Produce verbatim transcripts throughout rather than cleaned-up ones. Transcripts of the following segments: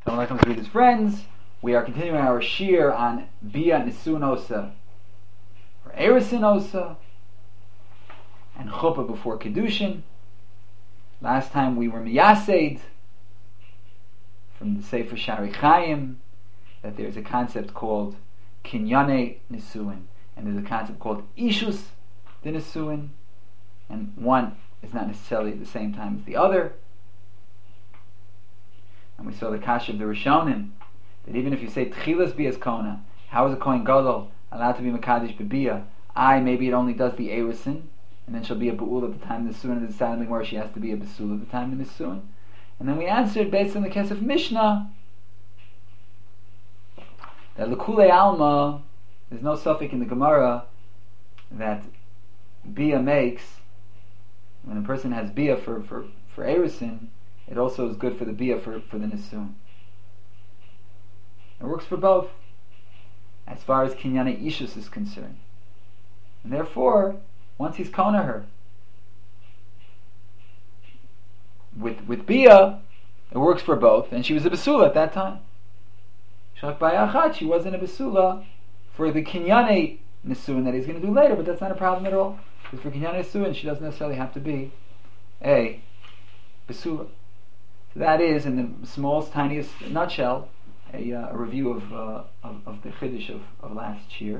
Shalom Aleichem to his friends. We are continuing our shir on Bia Nisuin Osa, or Erusin Osa, and Chuppah before Kedushin. Last time we were Miyased from the Sefer Shari Chaim that there's a concept called Kinyane Nisuin, and there's a concept called Ishus de Nisuin, and one is not necessarily at the same time as the other. And we saw the kasha of the Rishonim, that even if you say Tchilas Bias Kona, how is a Kohen Gadol allowed to be Mekadesh B'Bia? I, maybe it only does the Erusin, and then she'll be a Ba'ul at the time of the Nisuin, and it's sounding where she has to be a Basul at the time of the Nisuin. And then we answered, based on the case of Mishnah, that L'Kulei Alma, there's no suffix in the Gemara that Bia makes, when a person has Bia for, for, for Erusin, it also is good for the Bia for, for the Nisuin. It works for both, as far as Kinyane Ishus is concerned. And therefore, once he's Kona her, with with Bia, it works for both, and she was a Basula at that time. Shak Bayachat, she wasn't a Basula for the Kinyane Nisuin that he's going to do later, but that's not a problem at all. Because for Kinyane Nisuin, she doesn't necessarily have to be a Basula. So that is, in the smallest, tiniest nutshell, a, uh, a review of, uh, of of the Chiddush of, of last year.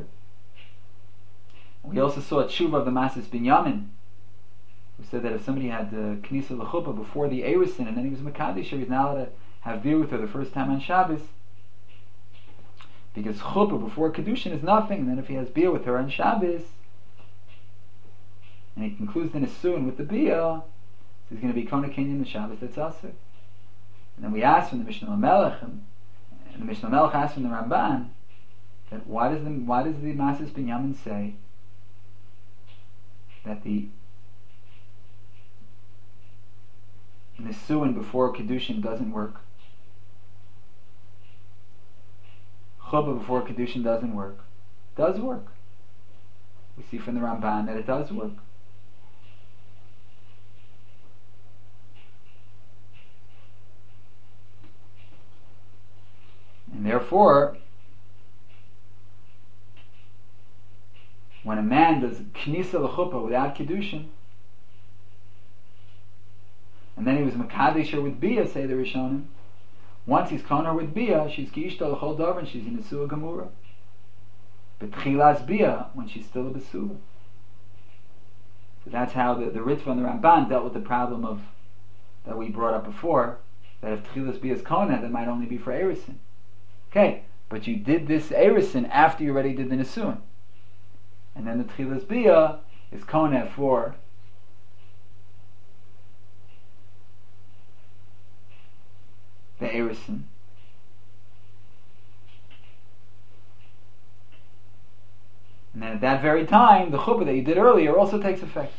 We also saw a tshuva of the Masis Binyamin, who said that if somebody had the Knisa L'Chuppah before the Erusin, and then he was Mekadesh, he's now allowed to have beer with her the first time on Shabbos, because Chuppah before Kedushin is nothing, and then if he has beer with her on Shabbos, and he concludes the Nisuin with the Bia, he's going to be Kona Kenyan the Shabbos, that's Asur. And then we asked from the Mishnah Melech, and, and the Mishnah Melech asked from the Ramban, that why does the why does the Masis Binyamin say that the Nisuin before Kedushin doesn't work? Chuppah before Kedushin doesn't work. It does work. We see from the Ramban that it does work. And therefore, when a man does Knisa L'Chuppah without Kedushin, and then he was Mekadesh her with Bia, say the Rishonim, once he's Kona with Bia, she's Kishta L'Chol Davar, and she's in Nesua Gemura. But Tchilas Bia, when she's still a Basula. So that's how the, the Ritva and the Ramban dealt with the problem of that we brought up before, that if Tchilas Bia is Kona, that might only be for Erusin. Okay, but you did this Erusin after you already did the Nisuin. And then the Tchilas Bia is Kona for the Erusin. And then at that very time, the Chuppah that you did earlier also takes effect.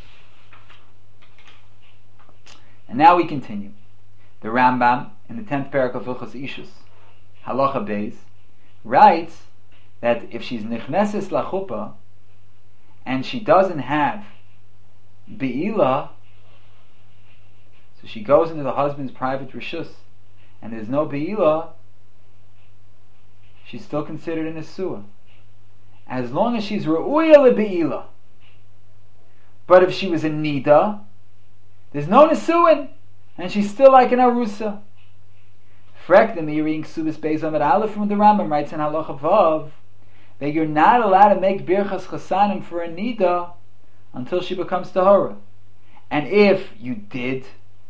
And now we continue. The Rambam, in the tenth parak of Hilchos Ishus, Halacha Beis, writes that if she's Nichneses La Chuppah, and she doesn't have Be'ila, so she goes into the husband's private Rishus, and there's no Be'ila, she's still considered a Nesua, as long as she's Re'uya LeBe'ila. But if she was a Nida, there's no Nesuin, and she's still like an Arusa. Frek the Miri Ksubis Beis Amid Aleph from the Rambam writes in Halacha Vav that you're not allowed to make Birchas Chasanim for a Nida until she becomes Tahora. And if you did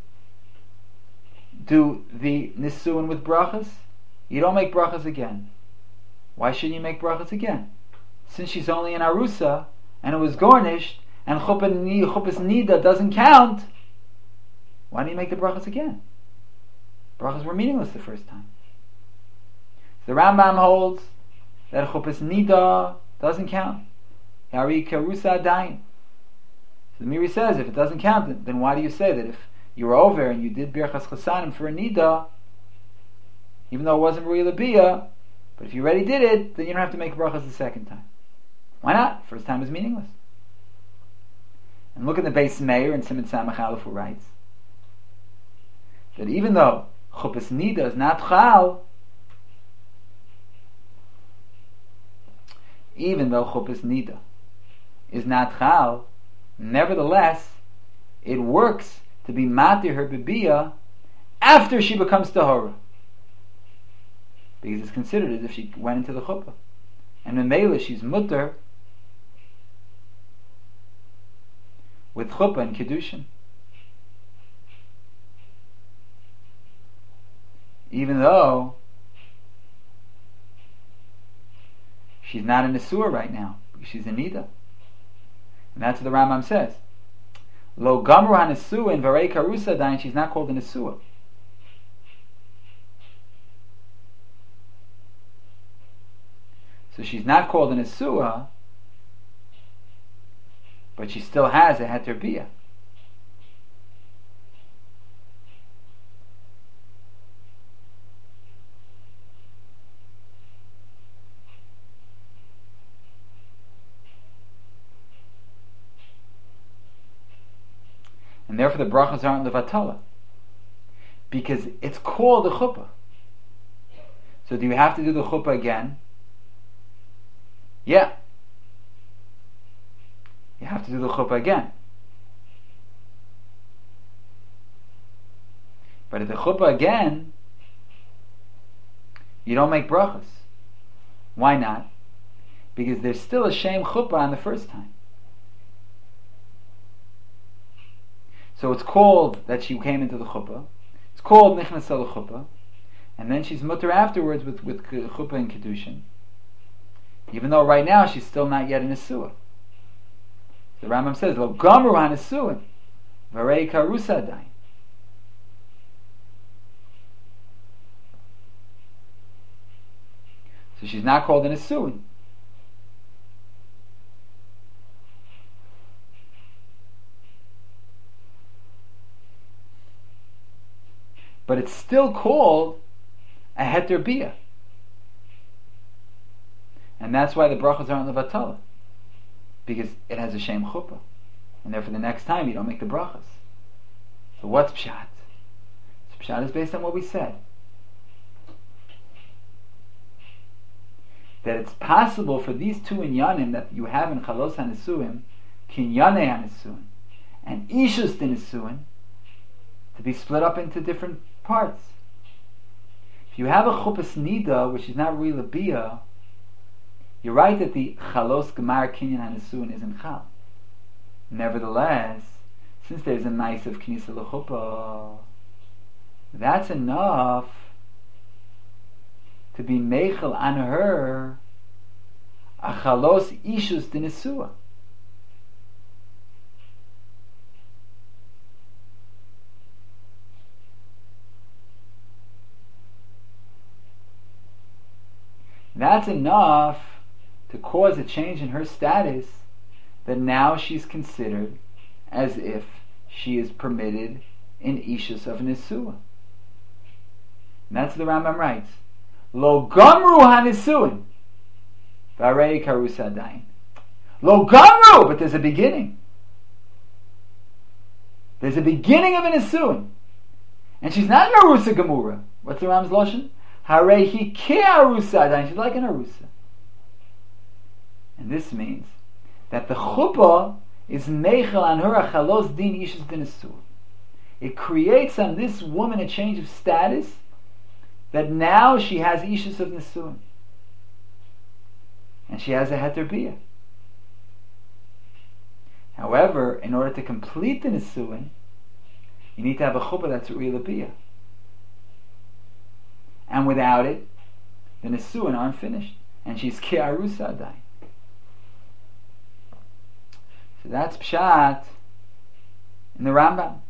do the Nisuin with Brachas, you don't make Brachas again. Why shouldn't you make Brachas again? Since she's only an Arusa, and it was garnished, and Chuppahs Nida doesn't count, why do you make the Brachas again? Brachas were meaningless the first time. The Rambam holds that Chuppahs Nida doesn't count. Yari Karusa Dain. So the Miri says, if it doesn't count, then why do you say that if you were over and you did Birchas Chasanim for a Nida, even though it wasn't Ruya Labia, but if you already did it, then you don't have to make Brachas the second time. Why not? First time is meaningless. And look at the Beis Meir and Simon Samach Aleph, who writes that even though Chuppahs Nida is not Chal, even though chuppahs nida is not chal, nevertheless, it works to be matir her bibiyah after she becomes tahora, because it's considered as if she went into the chuppah, and in Mela she's mutter with chuppah and kedushin, even though she's not in the sewer right now, because she's in nida. And that's what the Rambam says. Lo gamru hanesua in varei karusa dain, she's not called a nesua. So she's not called a nesua, but she still has a heter biyah. And therefore the brachas aren't levatala, because it's called a chuppah. So do you have to do the chuppah again? Yeah. You have to do the chuppah again. But at the chuppah again, you don't make brachas. Why not? Because there's still a shame chuppah on the first time. So it's called that she came into the chuppah. It's called nichnas al chuppah, and then she's mutter afterwards with with chuppah and kedushin. Even though right now she's still not yet in a nesua. The Rambam says, "Lo gamru hanesuin, varei karusa dain." So she's not called a nesuin. But it's still called a heter biyah. And that's why the brachas aren't levatala, because it has a shem chuppah, and therefore the next time you don't make the brachas. So what's pshat? So pshat is based on what we said, that it's possible for these two inyanim that you have in chalos hanesuim, kinyanei hanesuim, and ishus hanesuim, to be split up into different parts. If you have a chuppahs nida, which is not really biyah, you're right that the chalos gemar kinyan hanesuin isn't chal. Nevertheless, since there's a nice of kinisa l'chuppah, that's enough to be meichel on her a chalos ishus d'nesua. That's enough to cause a change in her status, that now she's considered as if she is permitted in ishus of nesua. And that's what the Rambam writes. Lo gamru hanesuin, varei karusa dain. Lo gamru, but there's a beginning. There's a beginning of a nesuin, and she's not an arusa gemura. What's the Rambam's lashon? Harei hi ke arusa dain. She's like an arusa. And this means that the chuppah is meichel on her a chalos din ishus d'nesua. It creates on this woman a change of status, that now she has ishus of nesua, and she has a heter biyah. However, in order to complete the nesua, you need to have a chuppah that's real biyah, and without it, the nesua aren't finished, and she's ke arusa adayin. So that's pshat in the Rambam.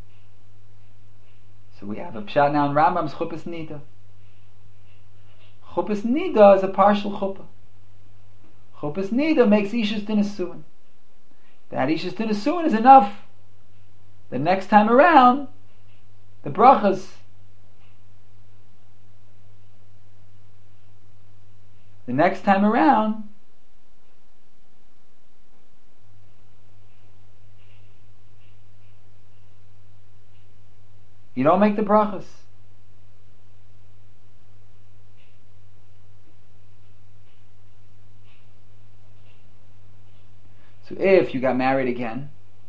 So we have a pshat now in Rambam's chuppahs nida. Chuppahs nida is a partial chuppah. Chuppahs nida makes ishus d'nesuin. That ishus d'nesuin is enough. The next time around, the brachas, the next time around, you don't make the brachas. So if you got married again,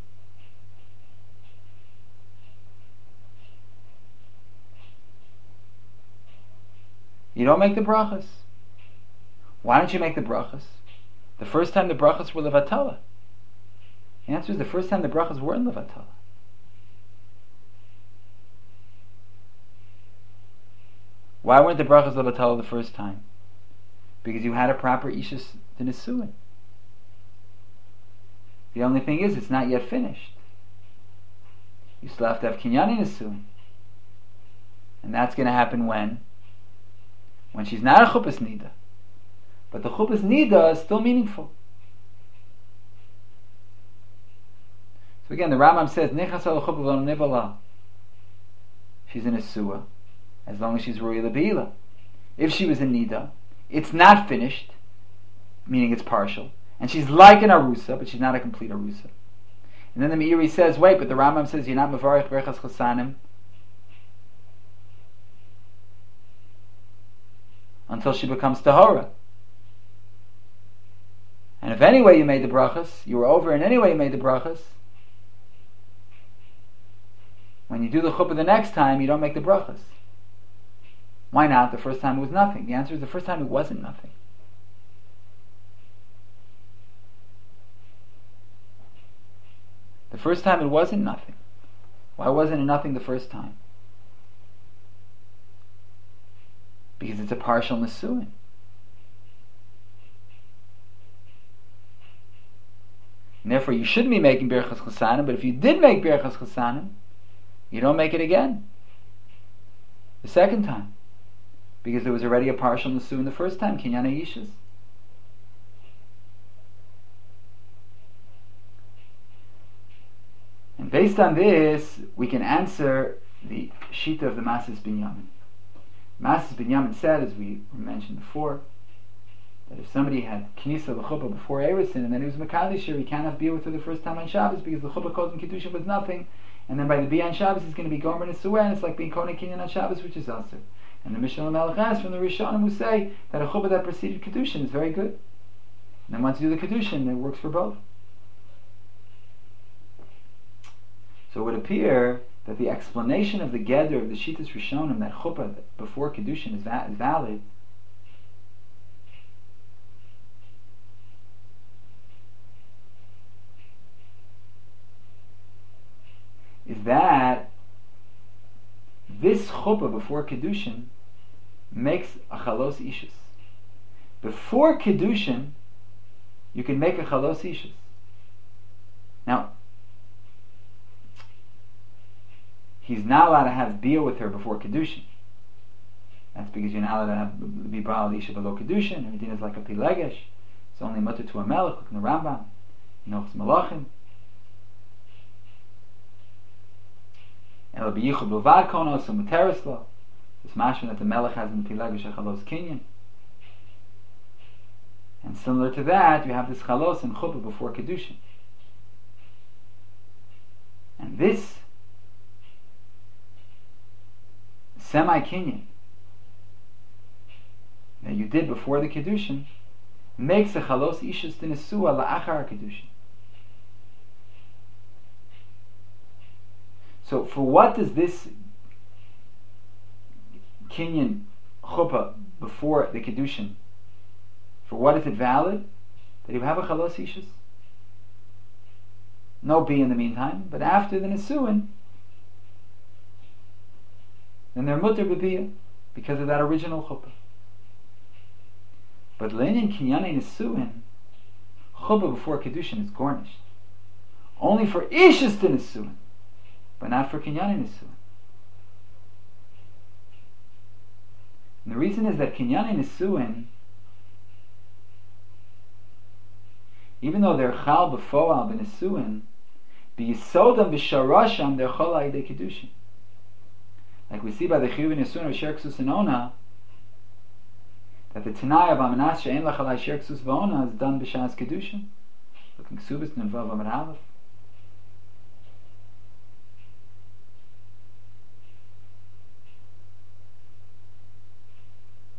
you don't make the brachas. Why don't you make the brachas? The first time the brachas were levatala. The answer is the first time the brachas were in levatala. Why weren't the brachas levatala the first time? Because you had a proper ishus d'nesuin. The only thing is, it's not yet finished. You still have to have kinyan nesuin, and that's going to happen when, when she's not a chuppah nida, but the chuppah nida is still meaningful. So again, the Rambam says, "Nechas al chuppah v'lo nivala." She's in a suah, as long as she's roya lebeila. If she was in nida, it's not finished, meaning it's partial, and she's like an arusa, but she's not a complete arusa. And then the Meiri says, wait, but the Rambam says you're not mevarich berachas chasanim until she becomes tahora. And if anyway you made the brachas, you were over, and anyway you made the brachas, when you do the chuppah the next time, you don't make the brachas. Why not? The first time it was nothing. The answer is the first time it wasn't nothing. The first time it wasn't nothing. Why wasn't it nothing the first time? Because it's a partial nesuin. And therefore you shouldn't be making berachas chasanim, but if you did make berachas chasanim, you don't make it again. The second time. Because there was already a partial nesuin the first time, kinyan yishus. And based on this, we can answer the shita of the Masis Binyamin. Masis Binyamin said, as we mentioned before, that if somebody had knisa l'chuppah before Eresin, and then he was Makadisher, he can't have beer with her the first time on Shabbos, because the chuppah called him Kedusha was nothing, and then by the beer on Shabbos he's going to be Gomer Nesuah, and it's like being Kohen Kinyan on Shabbos, which is Asur. And the Mishnah Melech asks from the Rishonim who say that a chuppah that preceded Kedushin is very good. And then once you do the Kedushin, it works for both. So it would appear that the explanation of the Geder of the Shitas Rishonim, that chuppah before Kedushin is, va- is valid, is that this chuppah before Kedushin makes a chalos ishus. Before Kedushin, you can make a chalos ishus. Now, he's not allowed to have beer with her before Kedushin. That's because you're not allowed to have be Baal Isha below Kedushin. Everything is like a Pilegesh. It's only mutter to a Melech, like in the Rambam, Nochs Malachim. And it'll be Yichud B'Vad Konos and Muteris Lo. It's mashma that the Melech has in the Pilegesh a Chalos Kinyan. And similar to that, you have this Chalos and Chuppah before Kedushin. And this semi-kinyan that you did before the Kedushin makes a chalos ishus d'nesua la'achar Kedushin. So for what does this kinyan chuppah before the Kedushin, for what is it valid? That you have a chalos ishus? No B in the meantime, but after the nesuin, then they're mutter b'biyah because of that original chuppah. But le'inyan kinyanei nesuin, chuppah before kedushin is garnished only for ishus to nesuin, but not for kinyanei nesuin. And the reason is that kinyanei nesuin, even though they're chal b'foal b'nesuin, b'yisodam b'sharasham they're chal ha'idei kedushin. Like we see by the Chiyuv Nesuin of Sherksus and Ona, that the Tanai of Amanas She'en Lachalai Sherksus V'Ona is done b'Shas Kedushin. Looking Ksubis Nenvav Amar Aleph.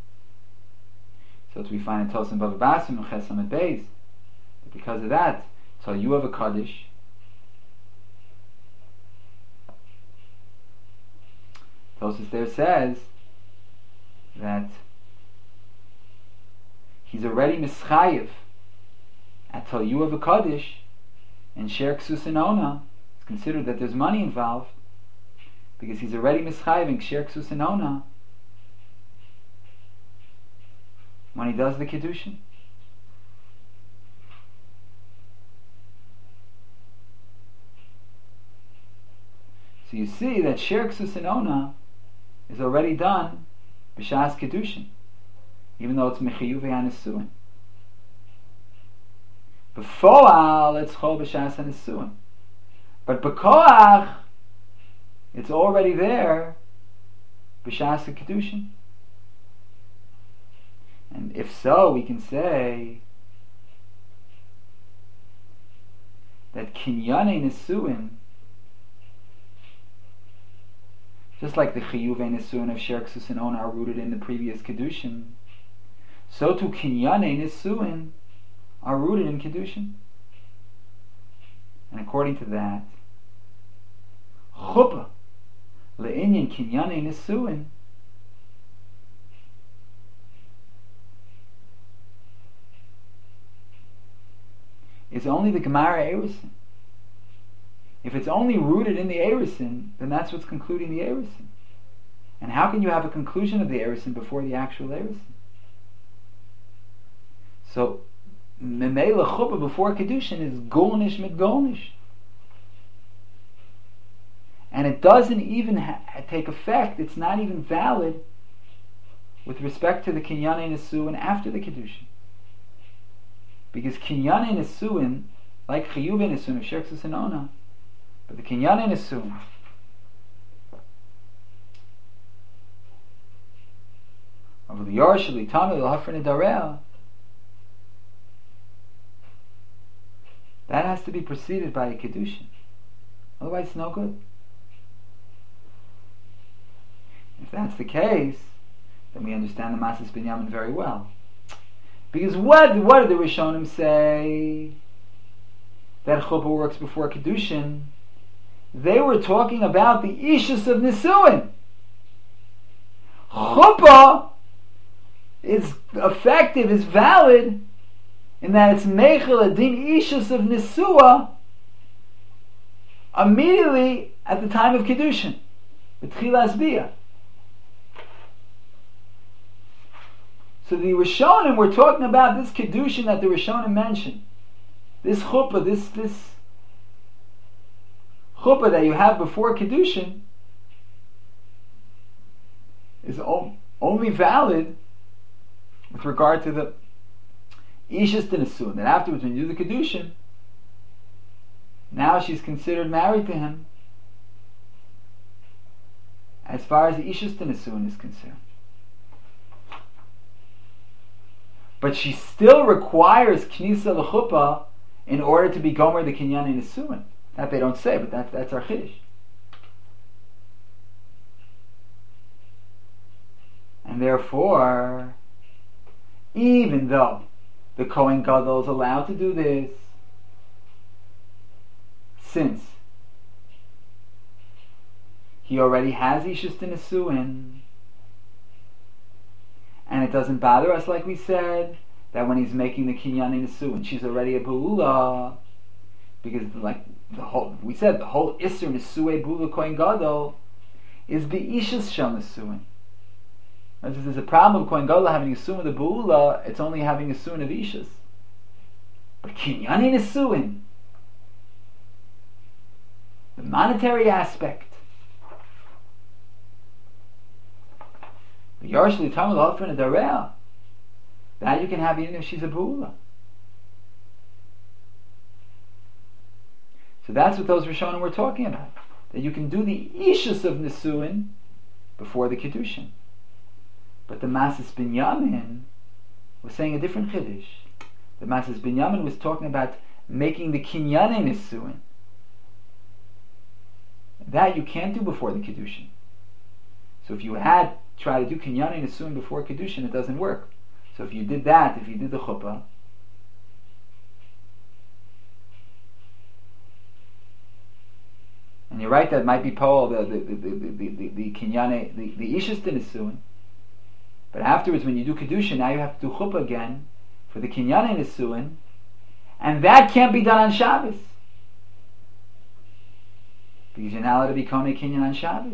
So as we find in Tosim Bava Basim and Chesam and Beis, that because of that, So you have a Kaddish. Tosfos there says that he's already mischayev at Tal you have a Kaddish and Sher Ksus and Ona. It's considered that there's money involved because he's already mischayev in Sher Ksus and Ona when he does the Kiddushin. So you see that Sher Ksus and Ona is already done b'shas Kiddushin, even though it's Mechiyuv HaNisuin. B'foal, it's Chol b'shas HaNisuin. But b'koach, it's already there b'shas Kiddushin. And if so, we can say that Kinyane Nisuin, just like the Chiyuv Nisuin of Sher Ksus and Ona are rooted in the previous Kiddushin, so too Kinyane Nisuin are rooted in Kiddushin. And according to that, Chuppah Le'inyan Kinyane Nisuin is only the Gemara Erusin. If it's only rooted in the Erusin, then that's what's concluding the Erusin. And how can you have a conclusion of the Erusin before the actual Erusin? So, Memela Chuppah before Kiddushin is Golnish mit Golnish. And it doesn't even ha- take effect, it's not even valid with respect to the Kinyane Nisuin after the Kiddushin. Because Kinyane Nisuin, like Chiyuv Nisuin of Sher Ksus and Ona, but the Kinyane Nisuin of the Yarshali, Tamil, Hafren Darel, that has to be preceded by a Kiddushin. Otherwise, it's no good. If that's the case, then we understand the Masas Binyamin very well. Because what, what did the Rishonim say that Chuppah works before Kiddushin? They were talking about the Ishus of Nisuin. Chuppah is effective, is valid, in that it's Meichel Adin Ishus of Nisua immediately at the time of Kiddushin, B'tchilas Biyah. So the Rishonim were talking about this Kiddushin that the Rishonim mentioned. This Chuppah, this, this Chuppah that you have before Kiddushin is only valid with regard to the Ishus Nisuin. That afterwards, when you do the Kiddushin, now she's considered married to him as far as the Ishus Nisuin is concerned. But she still requires Knisa L'Chuppah in order to be Gomer the Kinyane Nisuin. That they don't say, but that, that's our Chiddush. And therefore, even though the Kohen Gadol is allowed to do this, since he already has Ishus Nisuin, and it doesn't bother us, like we said, that when he's making the Kinyane Nisuin, she's already a Be'ula, because like the whole, we said the whole Isser Nisue Be'ula Kohen Gadol is Be'ishus Shel Nisuin. If there's a problem of Kohen Gadol having a Nisuin with a Be'ula, it's only having a Nisuin of Ishus. But Kinyane Nisuin, the monetary aspect, the Yarshli Tamil Hafren and Darel, that you can have even if she's a Be'ula. So that's what those Rishonim were talking about. That you can do the Ishus of Nisuin before the Kiddushin. But the Masas Binyamin was saying a different Chiddush. The Masas Binyamin was talking about making the Kinyane Nisuin. That you can't do before the Kiddushin. So if you had try to do Kinyane Nisuin before Kiddushin, it doesn't work. So if you did that, if you did the Chuppah, And you're right, that might be Paul, the the the the the, the, the Kinyane, the, the Ishus Nisuin. But afterwards, when you do Kedusha, now you have to do Chuppah again for the Kinyane Nisuin, and that can't be done on Shabbos. Because you're not allowed to be Konei Kinyan on Shabbos.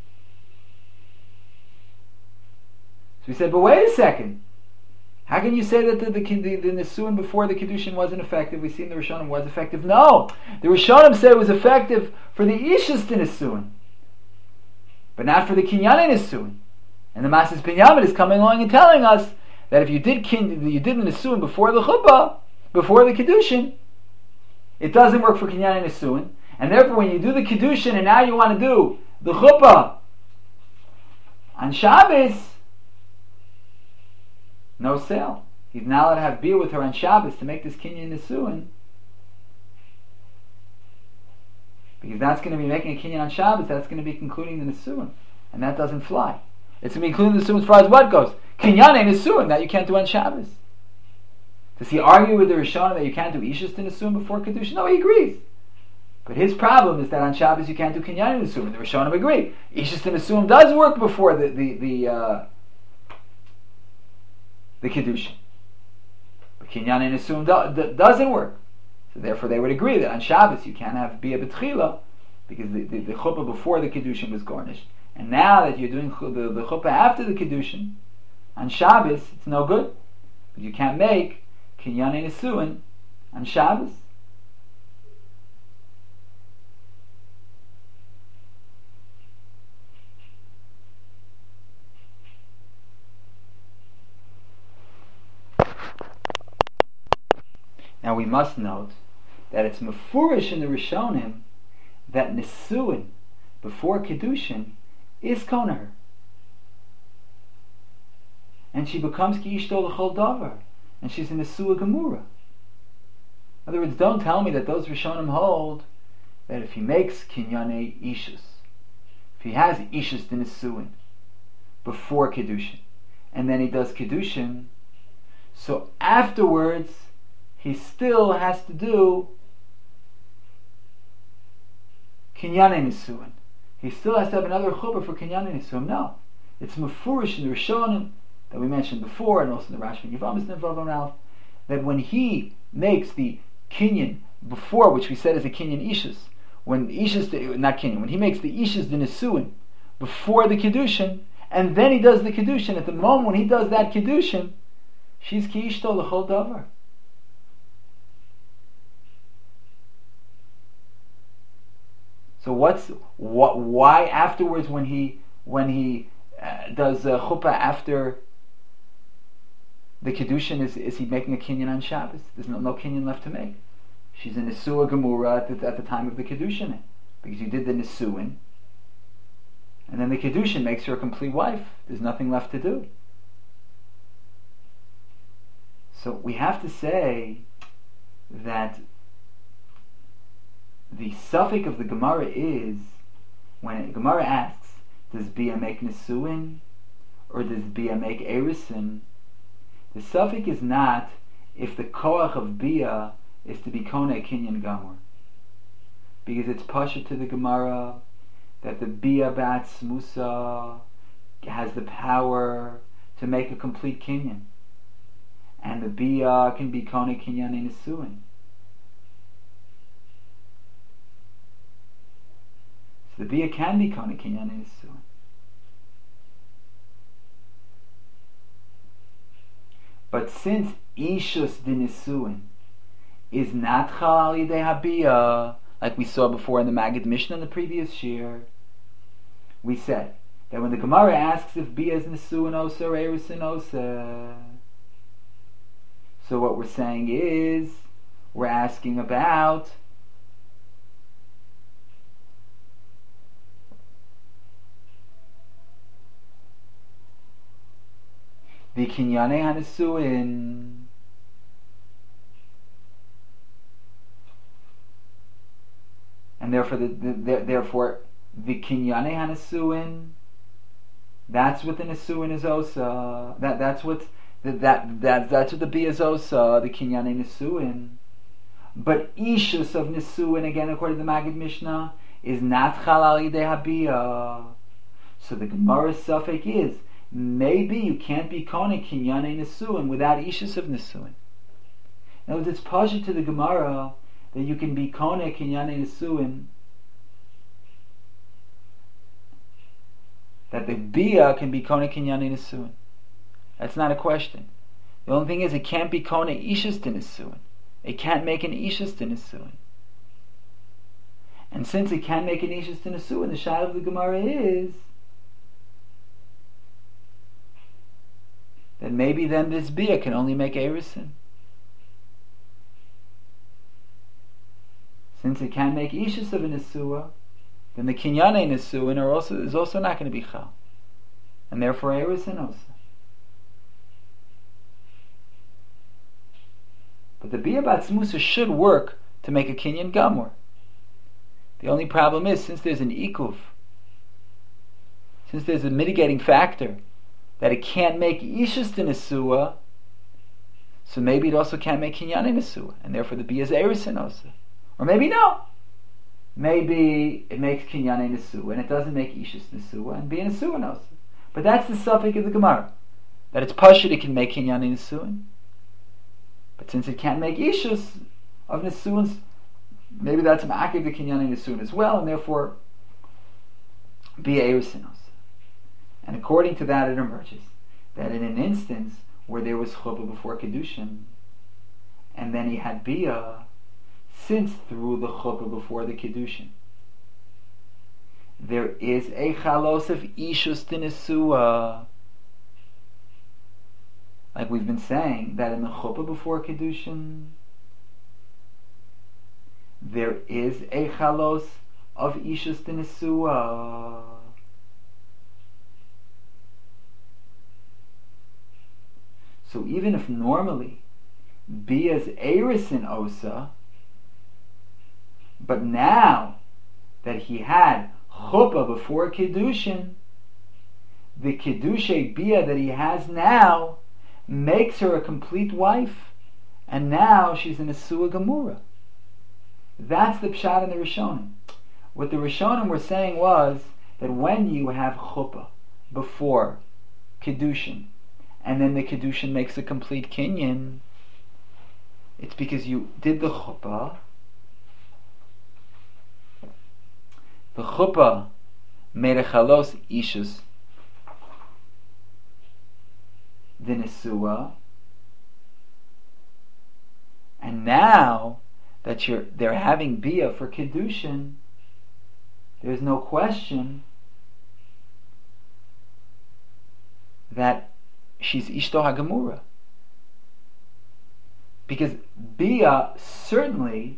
So we said, but wait a second. How can you say that the, the, the, the Nisuin before the Kedushin wasn't effective? We see in the Rishonim was effective. No! The Rishonim said it was effective for the Ishus to Nisuin, but not for the Kinyane Nisuin. And the Masas Binyamin is coming along and telling us that if you did kin, you did the Nisuin before the Chuppah, before the Kedushin, it doesn't work for Kinyane Nisuin. And therefore when you do the Kedushin and now you want to do the Chuppah on Shabbos, no sale. He's not allowed to have beer with her on Shabbos to make this Kinyan Nisuin, because that's going to be making a Kinyan on Shabbos. That's going to be concluding the Nisuin, and that doesn't fly. It's going to be including the Nisuin as far as what goes. Kinyan and Nisuin that you can't do on Shabbos. Does he argue with the Rishonim that you can't do Ishus to Nisuin before Kedushin? No, he agrees. But his problem is that on Shabbos you can't do Kinyan and Nisuin. The Rishonim agree. Ishus to Nisuin does work before the the the uh, the Kedushin. But Kinyan and Nisuin do, do, doesn't work. So therefore they would agree that on Shabbos you can't have Bia B'tchila, because the, the, the Chuppah before the Kedushin was garnished. And now that you're doing the, the Chuppah after the Kedushin, on Shabbos, it's no good. But you can't make Kinyan and Nisuin on Shabbos. Now we must note that it's mefurish in the Rishonim that Nisuin before Kedushin is koner, and she becomes ki ishto l'chol davar, and she's a Nesua Gemura. In other words, don't tell me that those Rishonim hold that if he makes Kinyane Ishus, if he has Ishus to Nisuin before Kedushin, and then he does Kedushin, so afterwards he still has to do Kinyane Nisuin. He still has to have another chuppah for Kinyane Nisuin. No. It's mefurish in the Rishonim that we mentioned before, and also in the Rashba Yevamis Nevav Ralph, that when he makes the Kinyan before, which we said is a Kinyan Ishus, when Ishus, not Kinyan, when he makes the Ishus the Nisuin before the Kedushin, and then he does the Kedushin, at the moment when he does that Kedushin, she's ki ishto l'chol davar. So what's what? Why afterwards, when he when he uh, does uh, chuppah after the kedushin, is is he making a kinyan on Shabbos? There's no no kinyan left to make. She's a nesua gemura at the, at the time of the kedushin, because you did the nesuin, and then the kedushin makes her a complete wife. There's nothing left to do. So we have to say that the suffix of the Gemara is, when the Gemara asks, does Bia make Nesuin or does Bia make Erisin? The suffix is not if the koach of Bia is to be Konei Kinyan Gamor, because it's pasha to the Gemara that the Bia Bats Musa has the power to make a complete Kinyan, and the Bia can be Konei Kinyan and Nesuin. So the Bia can be Konei Kinyan and Nisuin. But since Ishus de Nisuin is not Chal Yidei HaBia, like we saw before in the Maggid Mishnah in the previous year, we said that when the Gemara asks if Bia is Nisuin Osa or Erisin Osa, so what we're saying is, we're asking about the Kinyane HaNesuin. And therefore the, the, the therefore the Kinyane HaNesuin, that's what the Nesuin is Osa. That that's what that that, that that's what the Bia is Osa, the Kinyane Nesuin. But Ishus of Nesuin, again according to the Maggid Mishnah, is not Chalal Yidei Habiyah. So the Gemara's suffix is, maybe you can't be Kone Kinyanei Nesuin without Ishus of Nesuin. In other words, it's pasha to the Gemara that you can be Kone Kinyanei Nesuin, that the Bia can be Kone Kinyanei Nesuin. That's not a question. The only thing is, it can't be Kone Ishus to Nesuin. It can't make an Ishus to Nesuin. And since it can't make an Ishus to Nesuin, the shayla of the Gemara is that maybe then this Bia can only make Erisin. Since it can't make Ishus of a Nesua, then the Kinyanei Nesuin are also, is also not going to be Chal. And therefore Erisin also. But the Bia Batzmusa should work to make a Kinyan Gamor. The only problem is, since there's an Ikuv, since there's a mitigating factor, that it can't make Ishus to Nesua, so maybe it also can't make Kinyanei Nesua, and therefore the Bia is Erisin also. Or maybe no. Maybe it makes Kinyanei Nesua, and it doesn't make Ishus Nesua, and Bia Nesua also. But that's the suffix of the Gemara, that it's Pashut it can make Kinyanei Nesua. But since it can't make Ishus of Nesuins, maybe that's Ma'akiv the Kinyanei Nesuin as well, and therefore be Erisin also. And according to that, it emerges that in an instance where there was Chuppah before Kedushin, and then he had Bia, since through the Chuppah before the Kedushin, there is a Chalos of Ishus to Nesua. Like we've been saying, that in the Chuppah before Kedushin, there is a Chalos of Ishus to Nesua. So even if normally Bia's Erisin Osa, but now that he had Chuppah before Kedushin, the Kedushay Bia that he has now makes her a complete wife, and now she's in a Nesua Gemura. That's the Pshat in the Rishonim. What the Rishonim were saying was that when you have Chuppah before Kedushin, and then the Kedushin makes a complete Kinyan, it's because you did the Chuppah. The Chuppah made a Chalos Ishus the Nesua, and now that you're they're having Bia for Kedushin, there's no question that she's Ishto HaGemura, because Bia certainly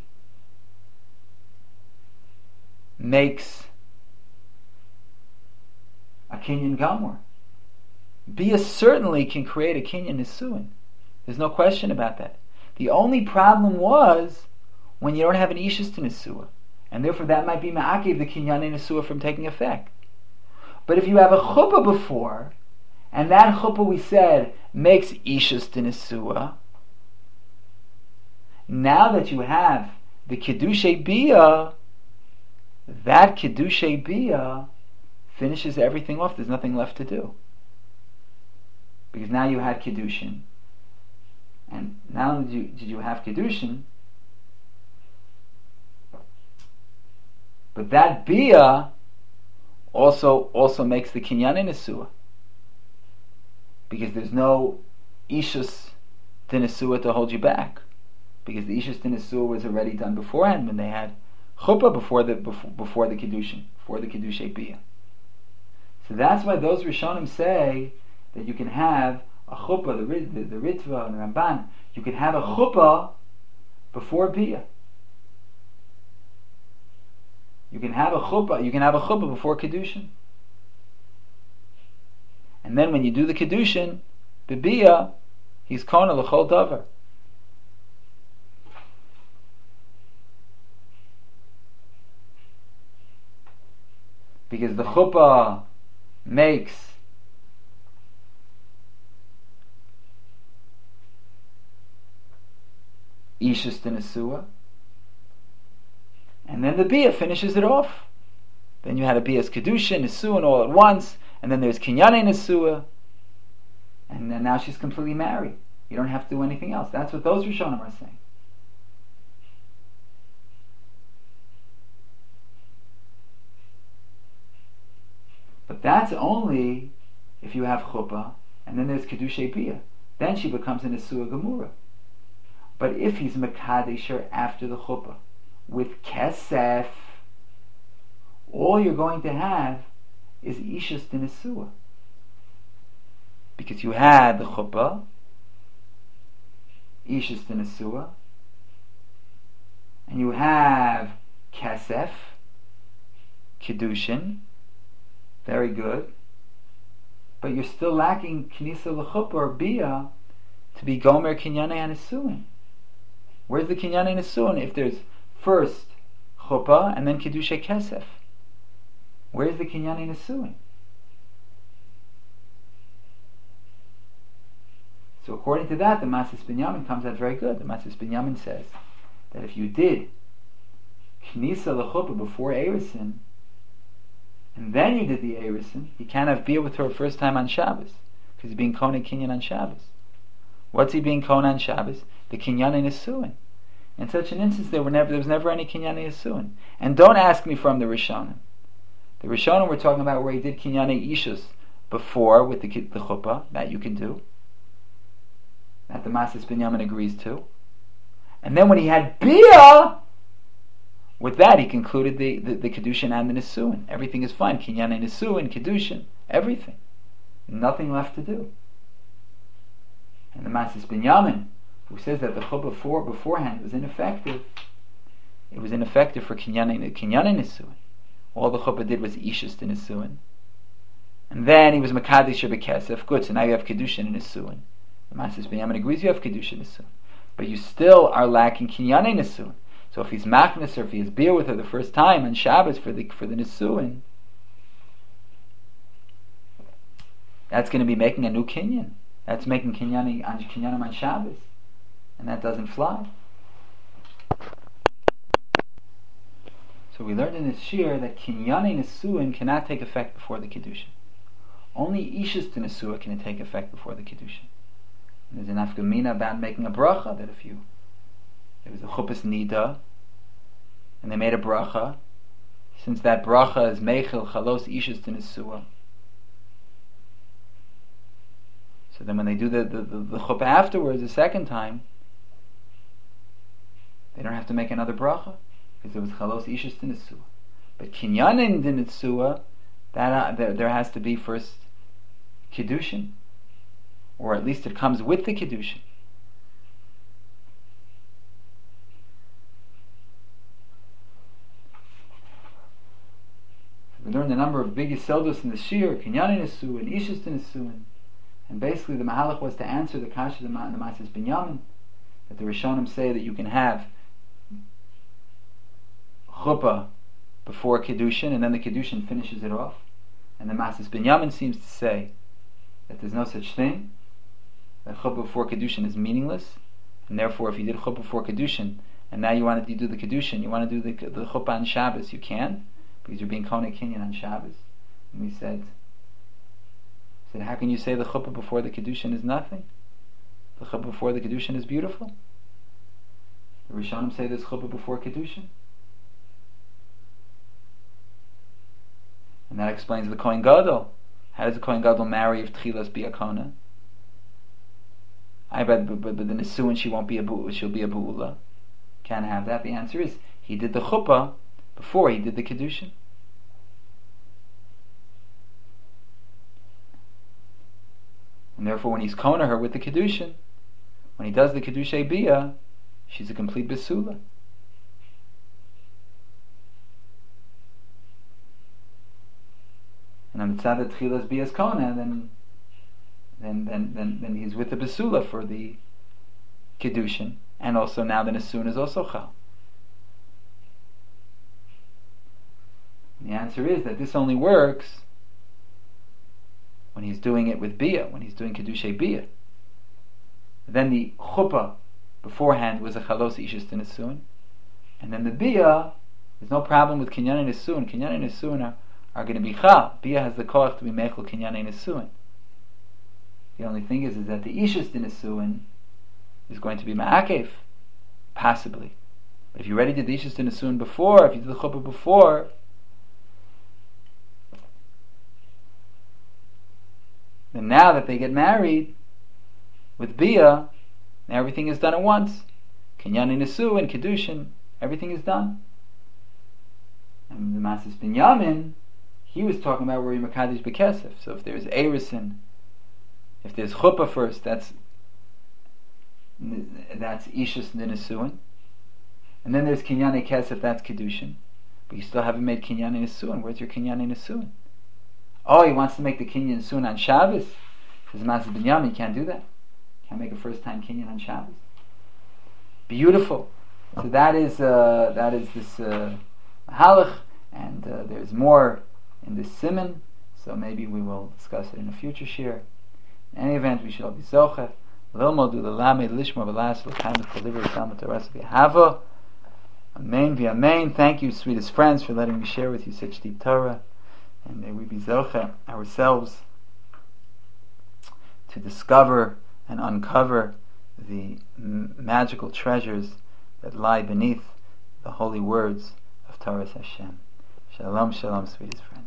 makes a Kinyan Gamor. Bia certainly can create a Kinyan Nesuin. There's no question about that. The only problem was when you don't have an Ishus to Nesua, and therefore that might be Ma'akiv the Kinyanei Nesua from taking effect. But if you have a Chuppah before, and that Chuppah we said makes Ishus to Nesua, now that you have the Kedushay Bia, that Kedushay Bia finishes everything off. There's nothing left to do. Because now you had Kedushin, and not only did you, did you have Kedushin, but that Bia also also makes the Kinyanei Nesua, because there's no Ishus to Nesua to hold you back, because the Ishus to Nesua was already done beforehand when they had Chuppah before the before, before the Kedushin, before the Kedushay Bia. So that's why those Rishonim say that you can have a Chuppah, the, the, the Ritva and the Ramban, you can have a Chuppah before Bia. You can have a Chuppah, you can have a Chuppah before Kedushin. And then when you do the Kedushin, the Bia, he's Kona L'chol Davar. Because the Chuppah makes Ishus to Nesua, and then the Bia finishes it off. then you had a Bias Kedusha, Nisuin all at once, and then there's Kinyane Nisua, and then now she's completely married. You don't have to do anything else. That's what those Rishonim are saying. But that's only if you have chuppah, and then there's kedusha bia. Then she becomes a nesua gemura. But if he's mekadesher after the chuppah with kesef, all you're going to have is ishus to nesua, because you had the chuppah, ishus to nesua, and you have kesef, kedushin. Very good. But you're still lacking Knisa l'chuppah or Bia to be Gomer Kinyane Hanisuin. Where's the Kinyane Hanisuin if there's first Chuppah and then Kedusha Kesef? Where's the Kinyane Hanisuin? So according to that, the Masis Binyamin comes out very good. The Masis Binyamin says that if you did Knisa l'chuppah before Erisin, and then you did the Erisin, you can't have beer with her first time on Shabbos, because he's being Kona Kinyan on Shabbos. What's he being Kona on Shabbos? The Kinyane Nisuin. In such an instance, there were never there was never any Kinyane Nisuin. And don't ask me from the Rishonim. The Rishonim we're talking about where he did Kinyane Ishus before with the, the Chuppah, that you can do. That the Masis Binyamin agrees to. And then when he had Bia, with that, he concluded the, the, the Kedushin and the Nisuin. Everything is fine. Kinyane Nisuin, Kedushin, everything. Nothing left to do. And the Masis Binyamin, who says that the Chuppah before, beforehand was ineffective, it was ineffective for Kinyane, Kinyane Nisuin. All the Chuppah did was Ishus to Nisuin. And then he was Mekadesh B'Kesef. Good, so now you have Kedushin and Nisuin. The Masis Binyamin agrees you have Kedushin and Nisuin. But you still are lacking Kinyane Nisuin. So if he's machnas or if he has beer with her the first time on Shabbos for the for the Nisuin, that's going to be making a new kinyan. That's making kinyanim on kinyanim on Shabbos, and that doesn't fly. So we learned in this shir that kinyane Nisuin cannot take effect before the Kiddushin. Only ishus to Nisua can take effect before the Kiddushin. And there's an afkamina about making a bracha that if you there was a chuppahs nida, and they made a bracha. Since that bracha is meichel chalos ishus to Nisua, so then when they do the, the, the, the chuppah afterwards, the second time, they don't have to make another bracha, because there was chalos ishus to Nisua. But kinyanin to Nisua, that uh, there, there has to be first kiddushin, or at least it comes with the kiddushin. We learned a number of big yisodos in the shir, Kinyane Nisuin, Ishus to Nisuin, and basically the Mahalach was to answer the kasha the Masis Binyamin, that the Rishonim say that you can have chuppah before Kiddushin, and then the Kiddushin finishes it off. And the Masis Binyamin seems to say that there's no such thing, that chuppah before Kiddushin is meaningless, and therefore if you did chuppah before Kiddushin, and now you want to do the Kiddushin, you want to do the, the chuppah on Shabbos, you can't, because you're being Konei Kinyan on Shabbos. And we said, said, how can you say the chuppah before the Kiddushin is nothing? The chuppah before the Kiddushin is beautiful. The Rishonim say there's chuppah before Kiddushin. And that explains the Kohen Gadol. How does the Kohen Gadol marry if Tchilas be a Kona? I bet, but, but, but the Nisuin she won't be a bu, she'll be a Bu'ula. Can't have that. The answer is he did the chuppah before he did the Kiddushin. And therefore when he's Kona her with the Kiddushin, when he does the Kiddushay Bia, she's a complete Besula. And on the tzad Tchilas Bias Kona, then then, then then then he's with the Besula for the Kiddushin, and also now the Nisuin is also Chal. The answer is that this only works when he's doing it with Bia, when he's doing Kedushay Bia. Then the chuppah beforehand was a chalos ishus to Nisuin, and then the Bia There's no problem with Kinyan Nisuin. Kinyan Nisuin are, are going to be Chal. Bia has the koach to be Mechel Kinyan Nisuin. The only thing is, is that the Ishus Nisuin is going to be Ma'akev, possibly. But if you already did the Ishus Nisuin before, if you did the Chuppah before, then now that they get married with Bia, now everything is done at once. Kinyan Nisuin, Kedushin, everything is done. And the Masis Binyamin, he was talking about where you Makadish Bekesef. So if there's Erison, if there's Chuppah first, that's that's Ishus Nisuin. And then there's Kinyan Kesef, that's Kedushin. But you still haven't made Kinyan Nisuin. Where's your Kinyan Nisuin? Oh, he wants to make the Kinyan Nisuin on Shabbos. Because Masis Binyamin, you can't do that. Can't make a first time Kinyan on Shabbos. Beautiful. So that is uh, that is this uh, Mahalach, and uh, there's more in this Siman. So maybe we will discuss it in a future shir. In any event, we shall be zocher lilmod ulalamed lishma v'las l'chaim l'choliver v'talmud Torah v'hava. Amen v'amen. Thank you, sweetest friends, for letting me share with you such deep Torah, and may we be zocher ourselves to discover and uncover the m- magical treasures that lie beneath the holy words of Torah Hashem. Shalom, shalom, sweetest friends.